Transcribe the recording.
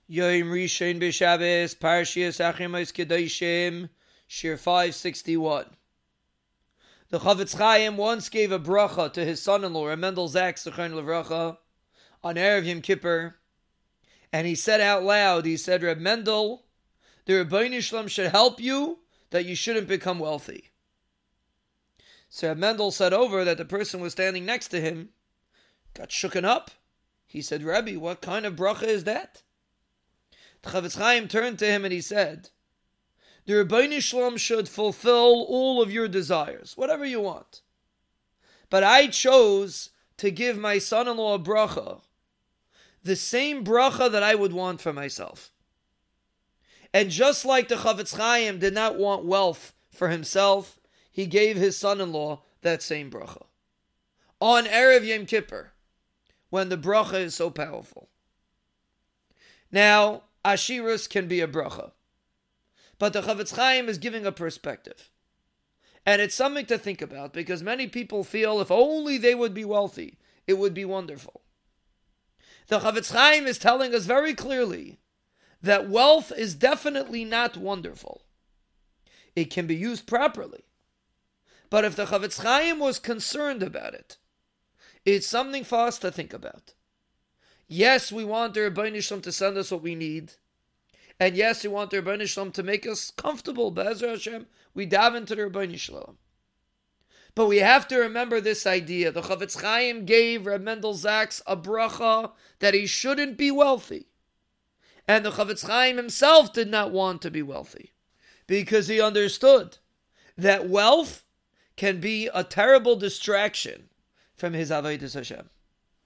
Yom Rishon B'Shabbos, Parshiyas Achimos Kedoshim, Shir 561. The Chavetz Chaim once gave a bracha to his son-in-law, Reb Mendel Zaks, Zechron Livracha, on Erev Yom Kippur, and he said out loud, he said, Reb Mendel, the Rebbeinu Shalom should help you that you shouldn't become wealthy. So Reb Mendel said over that the person was standing next to him, got shooken up. He said, Rebbe, what kind of bracha is that? The Chavetz Chaim turned to him and he said, the Rebbeinu Shalom should fulfill all of your desires, whatever you want. But I chose to give my son-in-law a bracha, the same bracha that I would want for myself. And just like the Chavetz Chaim did not want wealth for himself, he gave his son-in-law that same bracha. On Erev Yom Kippur, when the bracha is so powerful. Now, Ashirus can be a bracha. But the Chavetz Chaim is giving a perspective. And it's something to think about, because many people feel if only they would be wealthy, it would be wonderful. The Chavetz Chaim is telling us very clearly that wealth is definitely not wonderful. It can be used properly. But if the Chavetz Chaim was concerned about it, it's something for us to think about. Yes, we want the Rebbeinu Shalom to send us what we need. And yes, we want the Rebbeinu Shalom to make us comfortable. Be'ezras Hashem, we daven to the Rebbeinu Shalom. But we have to remember this idea. The Chavetz Chaim gave Reb Mendel Zaks a bracha that he shouldn't be wealthy. And the Chavetz Chaim himself did not want to be wealthy, because he understood that wealth can be a terrible distraction from his Avodas Hashem.